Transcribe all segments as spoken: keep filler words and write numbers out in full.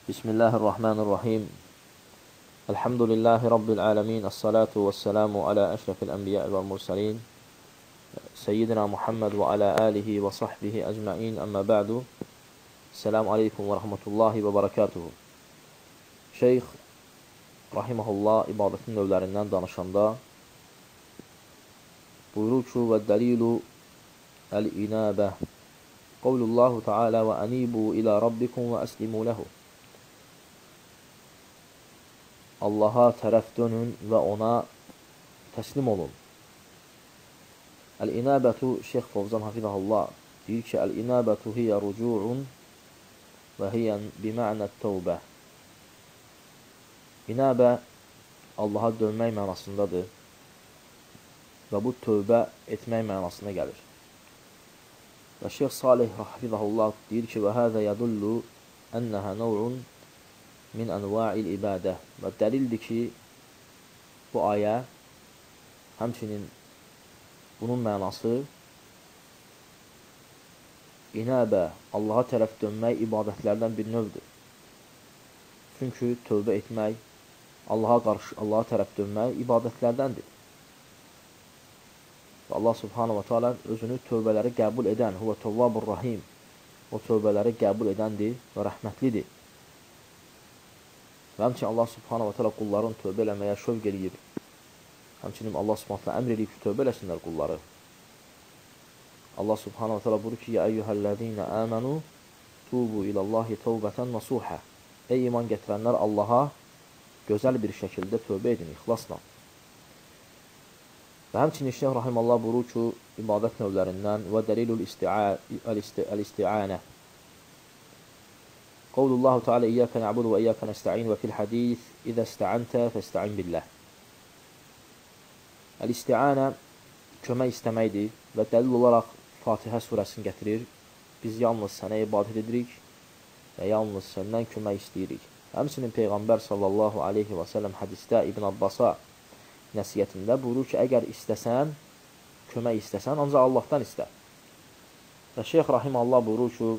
Bismillahirrahmanirrahim. Elhamdülillahi Rabbil alemin. Esselatu vesselamu ala eşrefil enbiya vel mursalin. Seyyidina Muhammed ve ala alihi və sahbihi ecmaîn. Amma ba'du. Selamun aleykum və rahmetullahi və barakatuhu. Şeyx rahimehullah ibadətin növlərindən danışanda buyurur ki, və dəlilu el-inabə. Qavlullahu Teala və anibu ila rabbikum və əslimu lehu. Allaha tərəf dönün və ona təslim olun. Əl-inabətu, Şeyx Fovzan hafizahullah deyir ki, əl-inabətu hiyə rucu'un və hiyə bima'nət tövbə. İnabə Allaha dönmək mənasındadır və bu tövbə etmək mənasına gəlir. Və Şeyx Salih hafizahullah deyir ki, və həzə yədullu ənəhə nəv'un min ənva'il ibadə. Və dəlildir ki, bu ayə həmçinin bunun mənası inabə, Allaha tərəf dönmək ibadətlərdən bir növdür. Çünki tövbə etmək, Allaha qarşı, Allaha tərəf dönmək ibadətlərdəndir. Və Allah subhanahu wa ta'ala özünü tövbələri qəbul edən, huvə tövvabur rahim, o tövbələri qəbul edəndir və rəhmətlidir. Və həmçinin Allah subhanahu wa ta'ala qulların tövbə eləməyə şövq eləyir. Həmçinin Allah subhanahu wa ta'ala əmr eləyib ki, tövbə eləsinlər qulları. Allah subhanahu wa ta'ala buyurur ki, ya eyyuhəl-ləzīnə əmənu tubu ilallahi tövbətən nasuhə. Ey iman gətirənlər, Allaha gözəl bir şəkildə tövbə edin, ixlasla. Və həmçinin Şeyx rahimallah buyurur ki, ibadət növlərindən və dəlilul isti'anə. Qavlullahu Teala İyyəkə nə'budu və İyyəkə nəsta'in və fil hadith İzə istə'antə fəsta'in billəh. Əl-isti'anə kömək istəməkdir və dəlil olaraq Fatihə surəsini gətirir. Biz yalnız sənə ibadət edirik və yalnız səndən kömək istəyirik. Həmçinin Peyğəmbər sallallahu aleyhi və səlləm hədisdə İbn Abbasa nəsiyyətində buyurur ki, əgər istəsən, kömək istəsən, ancaq Allahdan istə. Və Şeyx rahimallah buyurur ki,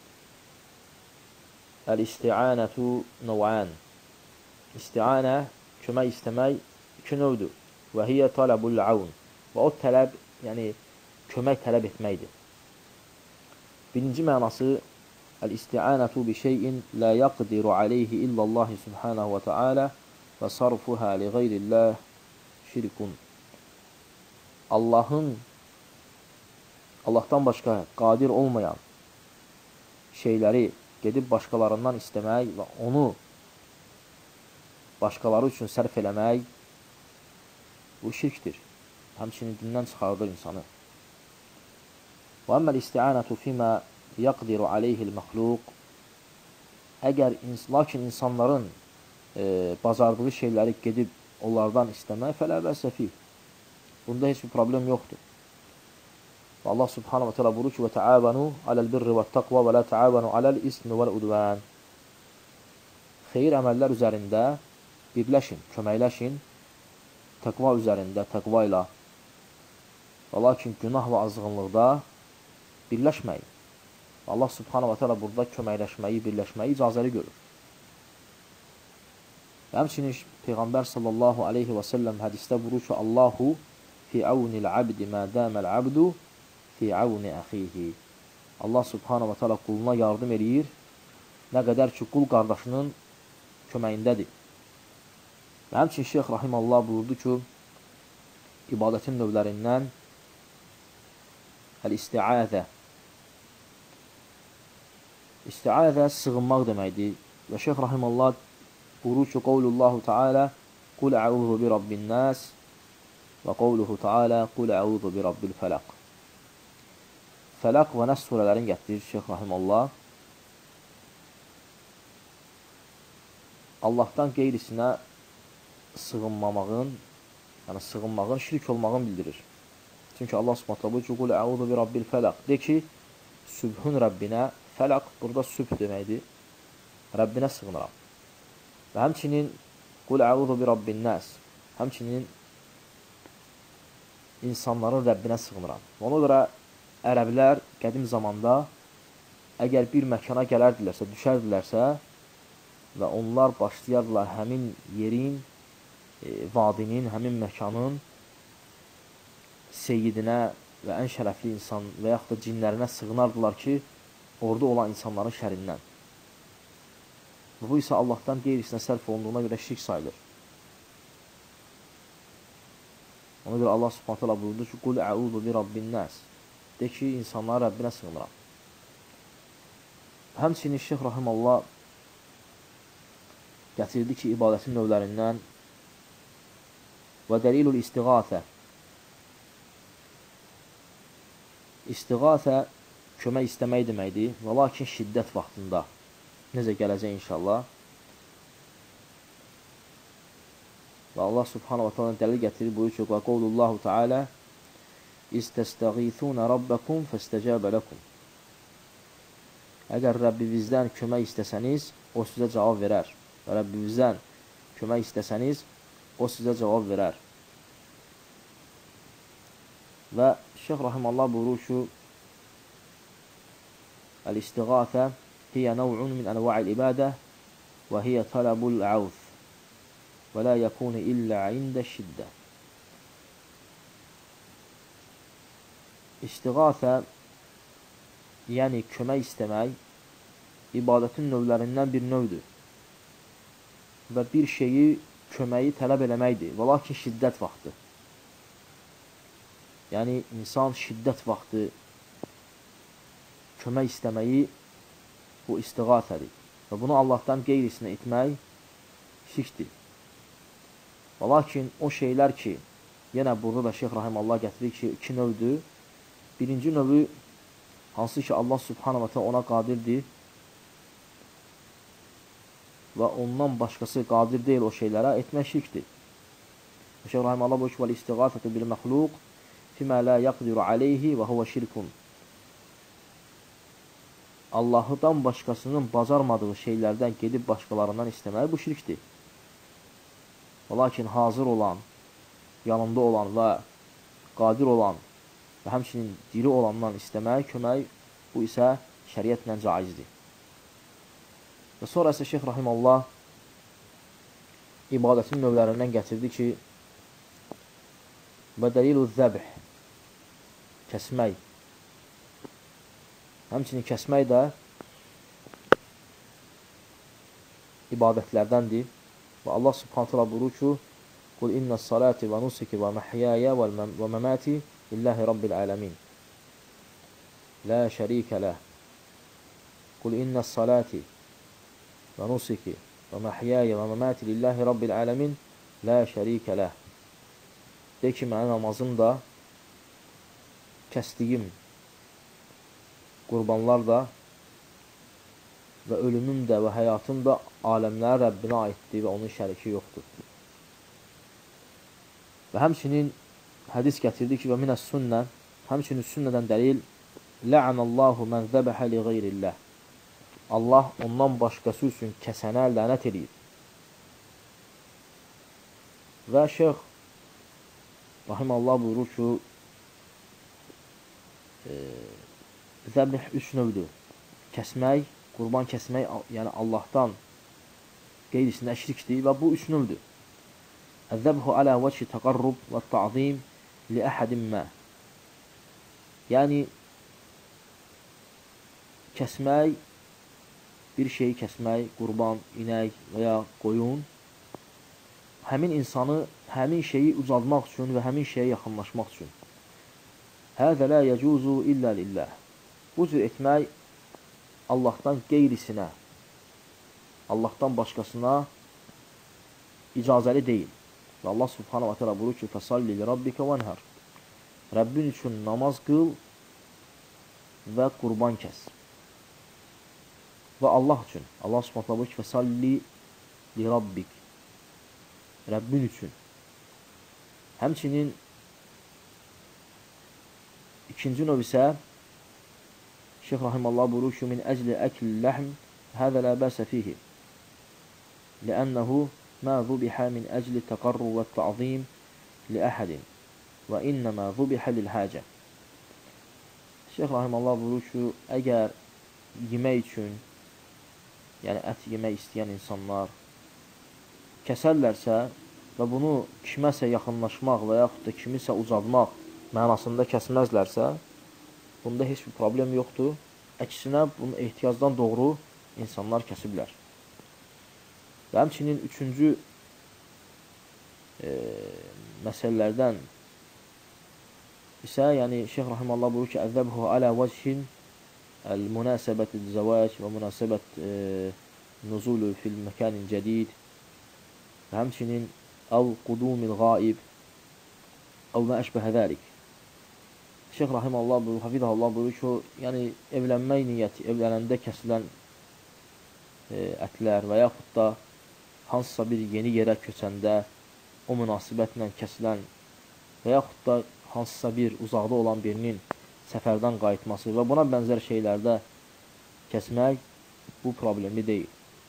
Əl-isti'anətu nəv'an. İsti'anə, kömək istəmək iki növdür. Və hiyə tələbul avn. Və o tələb, yəni kömək tələb etməkdir. Birinci mənası, Əl-isti'anətu bi şeyin la yaqdiru aleyhi illallahi subhanahu və teala və sarfuhə li qeyrillah şirkun. Allahın, Allahdan başqa qadir olmayan şeyləri gedib başqalarından istəmək və onu başqaları üçün sərf eləmək, bu şirkdir. Həmçinin dindən çıxardır insanı. Və əmməl isti'anətu fimə yaqdiru aleyhil məxluq. Əgər, lakin insanların e, bacardığı şeyləri gedib onlardan istəmək, fələ bəsə fih. Bunda heç bir problem yoxdur. Və Allah subhanahu wa ta'ala buyurur ki, və təavənu aləl birri və təqva və lə təavənu aləl ismi vəl udvən. Xeyir əməllər üzərində birləşin, köməkləşin, təqva üzərində, təqva ilə. Və lakin günah və azğınlıqda birləşməyin. Allah subhanahu wa ta'ala burada köməkləşməyi, birləşməyi icazəli görür. Və həmçinin Peyğəmbər sallallahu aleyhi və səlləm hədisdə buyurur ki, Allahu fi avnil abdi mə dəməl abdu fi avni əxihi. Allah subhanahu wa ta'ala quluna yardım eləyir, nə qədər ki, qul qardaşının köməyindədir. Və həmçin Şeyx rahimallah buyurdu ki, ibadətin növlərindən əl-isti'adə. İsti'adə sığınmaq deməkdir. Və Şeyx rahimallah buyurur ki, qavlullahu Teala qul əuzu bi rabbin nas və qavluhu Teala qul əuzu bi rabbil fələq. Fələq və Nəs surələrin gətirir Şeyx rahimallah. Allahdan qeyrisinə sığınmamağın, yəni sığınmağın şirk olmağın bildirir. Çünki Allah subhanahu buyurur ki, qul əuzu bi rabbil fələq. De ki, sübhün Rəbbinə, fələq burada sübh deməkdir. Rəbbinə sığınıram. Və həmçinin qul əuzu bi rabbin nas. Həmçinin insanların Rəbbinə sığınıram. Ona görə ərəblər qədim zamanda əgər bir məkana gələrdilərsə, düşərdilərsə, və onlar başlayarlar həmin yerin, e, vadinin, həmin məkanın seyyidinə və ən şərəfli insan və yaxud da cinlərinə sığınardılar ki, orada olan insanların şərindən. Və bu isə Allahdan qeyrisinə sərf olunduğuna görə şirk sayılır. Ona görə Allah Subhanahu taala buyurdu ki, "Qul a'udhu bi rabbin nas." De ki, insanlara Rəbbinə sığınıram. Həmçinin Şeyx Rahimullah gətirdi ki, ibadətin növlərindən və dəlilul istiğasə. İstiğasə kömək istəmək deməkdir, və lakin şiddət vaxtında. Necə gələcək inşallah. Və Allah Subhanahu wa ta'ala dəlil gətirir, buyur ki, və qavlullahu ta'ala İstəstəğithunə rabbəkum fəstəcəbə ləkum. Əgər Rəbbinizdən kömək istəsəniz, o sizə cavab verər. Və Rəbbinizdən kömək istəsəniz, o sizə cavab verər. Və Şeyx Rahimallah buyurur ki, Əl-istiğathə hiyə nəv'un min ənva'il ibadə və hiyə talabul əvz və la yəkunu illə ində şiddə. İstiğathə, yəni kömək istəmək, ibadətin növlərindən bir növdür. Və bir şeyi, köməyi tələb eləməkdir. Və lakin şiddət vaxtı. Yəni, insan şiddət vaxtı kömək istəməyi bu istiğathədir. Və bunu Allahdan qeyrisinə etmək şirkdir. Və lakin o şeylər ki, yenə burada da Şeyx Rahimallah gətirir ki, iki növdür. Birinci növü, hansı ki Allah Subhanahu wa ta'ala ona qadirdir və ondan başqası qadir deyil o şeylərə, etmək şirkdir. Şeyx Rahimallah buyur ki, "Vəl-istiğathatu bil-məxluq fimə la yaqdiru aleyhi və huve şirkun." Allahdan başqasının bacarmadığı şeylərdən gedib başqalarından istəmək bu şirkdir. Lakin hazır olan, yanında olan və qadir olan və həmçinin diri olandan istəmək, kömək, bu isə şəriətlə caizdir. Və sonra isə Şeyx Rahimallah ibadətin növlərindən gətirdi ki, və dəlilü zəbih, kəsmək. Həmçinin kəsmək də ibadətlərdəndir. Və Allah Subhanahu taala buyurur ki, "Qul innas-salati və nusuki və mahyaya və mamati lillahi rabbil alamin. La şərikə ləh. Qul innas-salati və nusuki və mahyaya və mamati lillahi rabbil alamin. La şərikə ləh." De ki, mənim namazım da, kəsdiyim qurbanlar da və ölümüm də və həyatım da aləmlər Rəbbinə aiddir və onun şəriki yoxdur. Və həmçinin hədis gətirdi ki, və minəs sünnə, həmçinin sünnədən dəlil, "Lə'anəllahu mən zəbəhə li qeyrilləh." Allah ondan başqası üçün kəsənə lənət edir. Və Şeyx Rahimallah buyurur ki, e, zəbih üç növdür. Kəsmək, qurban kəsmək, yəni Allahdan qeyrisinə şirkdir və bu üç növdür. Əz-zəbhu alə vəçhi təqarrub və ta'zim li əhədin mə. Yəni, kəsmək, bir şeyi kəsmək, qurban, inək və ya qoyun, həmin insanı, həmin şeyi ucalmaq üçün və həmin şeyə yaxınlaşmaq üçün. Həzə lə yəcuzu illə lilləh. Bu cür etmək Allahdan qeyrisinə, Allahdan başqasına icazəli deyil. Və Allah Subhanahu wa ta'ala buyurur ki, "Fəsalli li rabbikə vənhər." Rəbbin üçün namaz qıl və qurban kəs. Və Allah üçün. Allah Subhanahu wa ta'ala buyurur ki, "Fəsalli li rabbik." Rəbbin üçün. Həmçinin ikinci növ isə Şeyx Rahimallah buyurur ki, "Min əcli əkli ləhm, həzə lə bəsə fihi. Ləənnəhu mə zubihə min əcli təqarru və ta'zim li əhədin və innəmə zubihə lil-həcə." Şeyx Rahimallah buyurur ki, əgər yemək üçün yəni ət yemək istəyən insanlar kəsərlərsə və bunu kiməsə yaxınlaşmaq və yaxud da kimisə ucalmaq mənasında kəsməzlərsə, bunda heç bir problem yoxdur. Əksinə, bunu ehtiyacdan doğru insanlar kəsiblər. Və həmçinin üçüncü e, məsələlərdən isə, yəni Şeyx Rahimallah buyurur ki, əzzəbhu alə vəchin əl-münasəbət zəvac və münasəbət e, nuzulu fil məkanin cədid və həmçinin əv qudumil qaib əv mə əşbəhə zəlik. Şeyx Rahimallah buyurur, Hafizahullah buyurur ki, yəni evlənmək niyyəti, evlənəndə kəsilən e, ətlər və yaxud da hansısa bir yeni yerə köçəndə o münasibətlə kəsilən və yaxud da hansısa bir uzaqda olan birinin səfərdən qayıtması və buna bənzər şeylərdə kəsmək bu problemli deyil.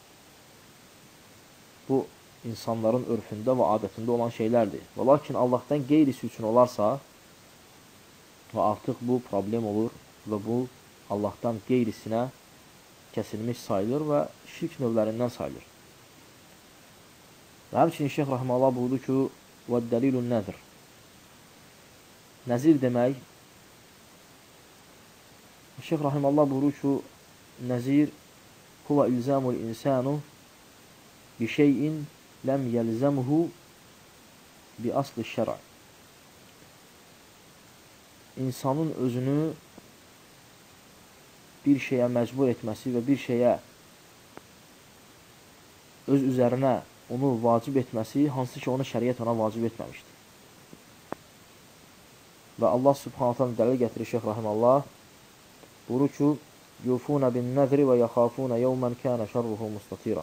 Bu, insanların örfündə və adətində olan şeylərdir. Və lakin Allahdan qeyrisi üçün olarsa və artıq bu problem olur və bu Allahdan qeyrisinə kəsilmiş sayılır və şirk növlərindən sayılır. Və həmçinin Şeyx Rahimallah buyurdu ki, وَالدَّلِيلُ النَّذْرِ Nəzir demək, Şeyx Rahimallah buyurur ki, nəzir huvə ilzamul insanu bi şeyin ləm yəlzəmuhu bi aslı şərə. İnsanın özünü bir şeyə məcbur etməsi və bir şeyə öz üzərinə onu vacib etməsi, hansı ki, onu şəriət ona vacib etməmişdir. Və Allah subhanahu ta'ala dəlil gətirir Şeyx Rahimallah, buyurur ki, yufuna bin nəzri və yaxafuna yevmən kənə şərruhu mustatira.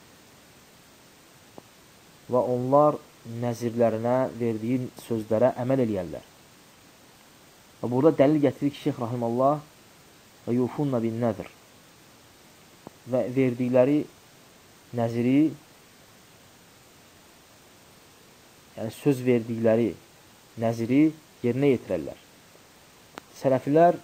Və onlar nəzirlərinə verdiyi sözlərə əməl eləyərlər. Və burada dəlil gətirir ki, Şeyx Rahimallah və yufuna bin nəzr və verdikləri nəziri, yəni söz verdikləri nəziri yerinə yetirərlər. Sələfilər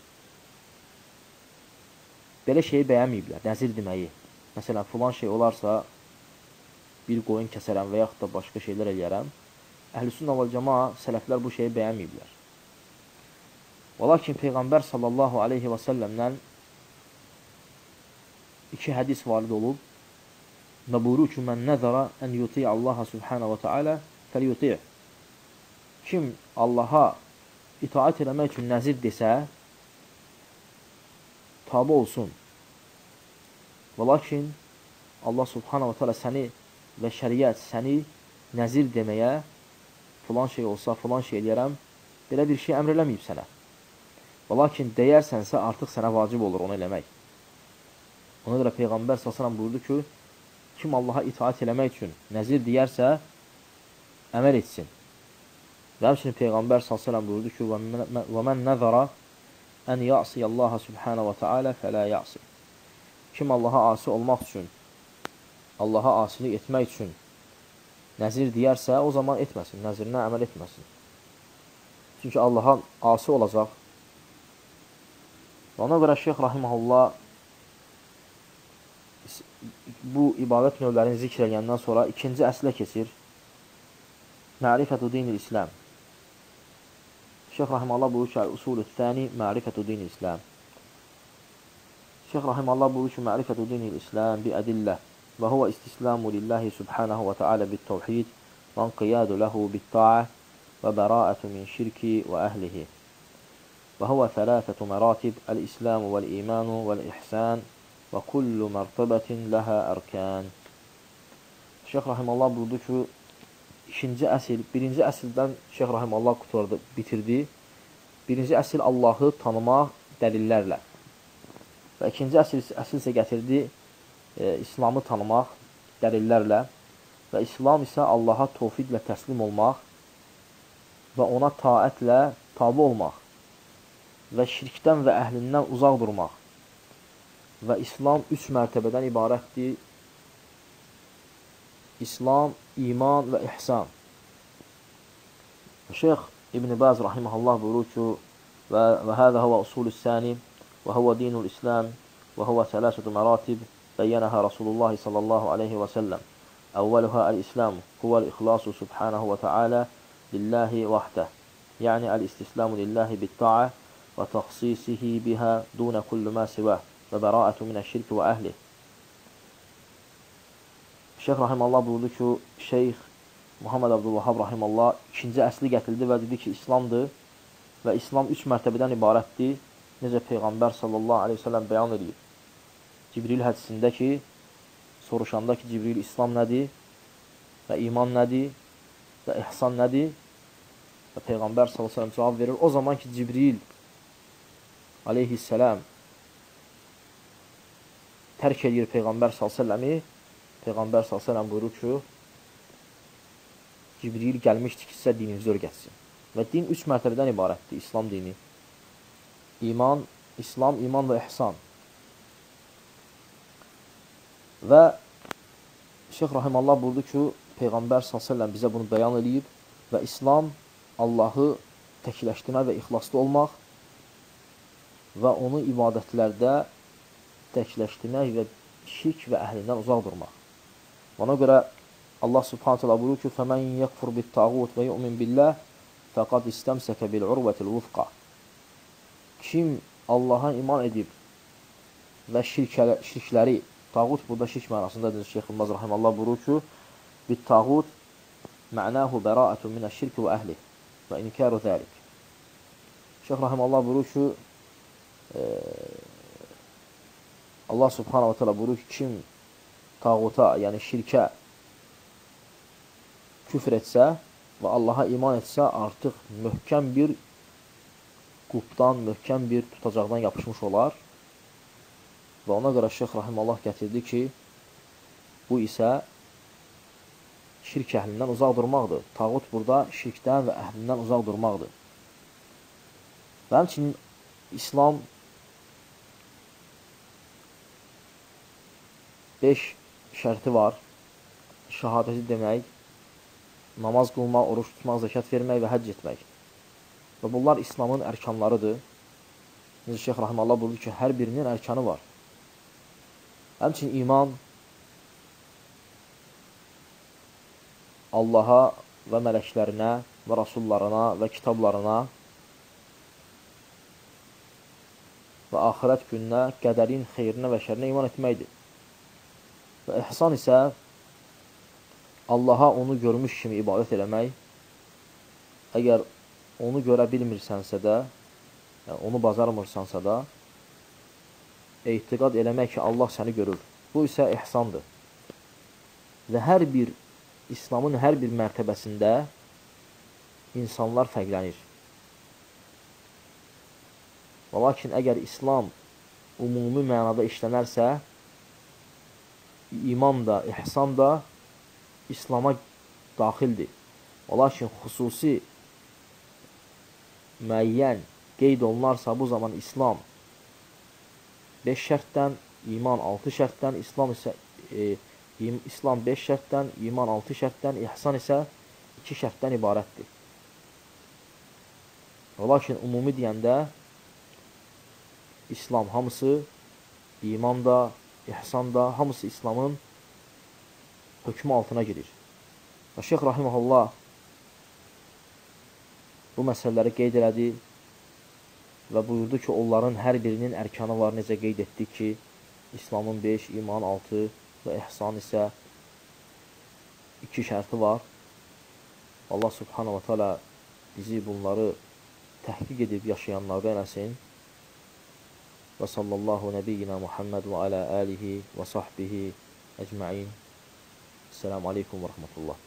belə şeyi bəyənməyiblər, nəzir deməyi. Məsələn, filan şey olarsa, bir qoyun kəsərəm və yaxud da başqa şeylər eləyərəm. Əhl-i-Sünnə və Cəmaa sələflər bu şeyi bəyənməyiblər. Və lakin Peyğəmbər sallallahu aleyhi və səlləmdən iki hədis varid olub və buyurur ki, mən nəzərə ən yuti' Allaha subhanə və teala fəl yuti'. Kim Allaha itaat eləmək üçün nəzir desə, tabi olsun. Və lakin Allah subhanə və teala səni və şəriət səni nəzir deməyə, filan şey olsa, filan şey eləyərəm, belə bir şey əmr eləməyib sənə. Və lakin deyərsənsə, artıq sənə vacib olur onu eləmək. Ona görə Peyğəmbər sallallahu əleyhi və səlləm buyurdu ki, kim Allaha itaat eləmək üçün nəzir deyərsə, əməl etsin. Və həmçinin Peyğəmbər sallallahu əleyhi və səlləm buyurdu ki, və mən nəzərə ən ya'siyə Allaha subhanə və teala fələ ya'si. Kim Allaha asi olmaq üçün, Allaha asilik etmək üçün nəzir deyərsə, o zaman etməsin, nəzirinə əməl etməsin. Çünki Allaha asi olacaq. Ona görə Şeyx Rahiməhullah bu ibadət növlərini zikr edəndən sonra ikinci əslə keçir. Mərifətü dinil İslam. Şeyx Rahiməhullah buyurur ki, usulü thani mərifətü dinil İslam. Şeyx Rahiməhullah buyurur ki, mərifətü dinil İslam bi ədillə və huvə istislamu lillahi subhanahu və teala bit-təvhid və inqiyadu ləhu bit-ta'a və bəraətu min şirki və əhlihi. Və huvə thələthətü məratib əl-İslamu vəl-İmanu vəl-İhsan və kullu mərtəbətin ləhə ərkən. Şeyx Rahimallah buyurdu ki, ikinci əsil, birinci əsildən Şeyx Rahimallah qutardı, bitirdi. Birinci əsil Allahı tanımaq dəlillərlə. Və ikinci əsil, əsil isə gətirdi e, İslamı tanımaq dəlillərlə. Və İslam isə Allaha tövhidlə təslim olmaq və ona taətlə tabi olmaq və şirkdən və əhlindən uzaq durmaq. Və İslam üç mərtəbədən ibarətdir. İslam, iman və ihsan. Şeyx İbn Baz rahimehullah buyurur ki, və həzə huvə usulü sani və huvə dinul İslam və huvə sələsətü məratib بينها رسول الله صلى الله عليه وسلم. أولها الإسلام هو الإخلاص سبحانه وتعالى لله وحده، يعني الاستسلام لله بالطاعة وتخصيصه بها دون كل ما سواه وبراءة من الشرك وأهله. Şeyx Rahimallah buyurdu ki, Şeyx Muhammed Abdülvahhab Rahimallah ikinci əsli gətirdi və dedi ki, İslamdır və İslam üç mərtəbədən ibarətdir. Necə Peyğəmbər sallallahu aleyhi ve sellem bəyan edir. Cibril hədisində ki, soruşanda ki, Cibril İslam nədir və iman nədir və ihsan nədir və Peyğəmbər sallallahu aleyhi ve sellem cavab verir. O zaman ki, Cibril aleyhisselam tərk edir Peyğəmbər sallallahu aleyhi ve sellemi, Peyğəmbər sallallahu aleyhi ve sellem buyurur ki, Cibril gəlmişdir ki, sizə dininizi öyrətsin. Və din üç mərtəbədən ibarətdir, İslam dini. İman, İslam, iman və ihsan. Və Şeyx Rahimallah buyurdu ki, Peyğəmbər sallallahu aleyhi ve sellem bizə bunu bəyan edib və İslam Allahı təkləşdirmək və ixlaslı olmaq və onu ibadətlərdə təkləşdirmək və şirk və əhlindən uzaq durmaq. Ona görə Allah subhanahu teala buyurur ki, فَمَنْ يَكْفُرْ بِالْتَاغُوتِ وَيُؤْمِنْ بِاللّٰهِ فَقَدْ اِسْتَمْسَكَ بِالْعُرْوَةِ الْوُثْقَى. Kim Allaha iman edib və şirkələ, şirkləri, tağut burada şirk mənasındadır. Şeyx İlmaz Rahimallah buyurur ki, بِالْتَاغُوت مَعْنَاهُ بَرَاءَةٌ مِنَ الشِّرْكِ وَأَهْلِهِ وَاِنْكَارُ ذَلِكِ. Şeyx Rahimallah buyurur ki, e, Allah subhanahu teala buyurur ki, kim tağuta, yəni şirkə küfr etsə və Allaha iman etsə, artıq möhkəm bir qubdan, möhkəm bir tutacaqdan yapışmış olar. Və ona görə Şeyx Rahimallah gətirdi ki, bu isə şirk əhlindən uzaq durmaqdır. Tağut burada şirkdən və əhlindən uzaq durmaqdır. Və həmçinin İslam beş şərti var. Şəhadəti demək, namaz qılmaq, oruç tutmaq, zəkat vermək və həcc etmək. Və bunlar İslamın ərkanlarıdır. Necə Şeyx Rahimallah buyurdu ki, hər birinin ərkanı var. Həmçinin iman Allaha və mələklərinə və rasullarına və kitablarına və axirət gününə, qədərin xeyrinə və şərinə iman etməkdir. Və ihsan isə Allaha onu görmüş kimi ibadət eləmək. Əgər onu görə bilmirsənsə də, yəni onu bacarmırsansa da, etiqad eləmək ki, Allah səni görür. Bu isə ihsandır. Və hər bir, İslamın hər bir mərtəbəsində insanlar fərqlənir. Və lakin əgər İslam ümumi mənada işlənərsə, iman da, ihsan da İslama daxildir. Və lakin xüsusi müəyyən qeyd olunarsa, bu zaman İslam beş şərtdən, iman altı şərtdən, İslam isə e, İslam beş şərtdən, iman altı şərtdən, ihsan isə iki şərtdən ibarətdir. Və lakin ümumi deyəndə İslam hamısı, iman da, ihsan da, hamısı İslamın hökmü altına girir. Və Şeyx Rahiməhullah bu məsələləri qeyd elədi və buyurdu ki, onların hər birinin ərkanı var. Necə qeyd etdik ki, İslamın beş, iman altı və ihsan isə iki şərti var. Allah subhanahu wa ta'ala bizi bunları təhqiq edib yaşayanlardan eləsin. Və sallallahu nəbiyyina Muhammed və alə alihi və sahbihi əcməin. Esselamu aleykum və rəhmətullah.